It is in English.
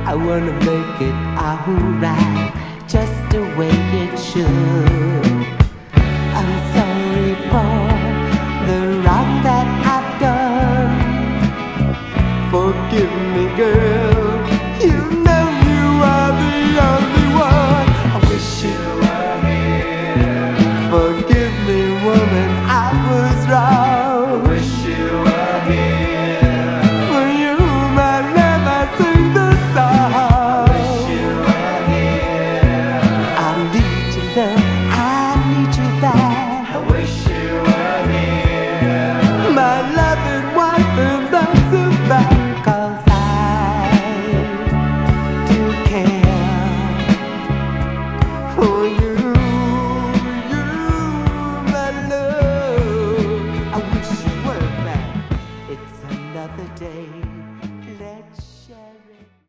I wanna make it alright, just the way it should. I'm sorry for the wrong that I've done. Forgive me, girl. You know you are the only one. I wish you were here. Forgive me, woman, I was wrong. I wish you were here. For you, my love, I sing the song. I wish you were here. I need you, love, I need you back. I wish you were here. My loving wife, and that's a fact. 'Cause I do care for you.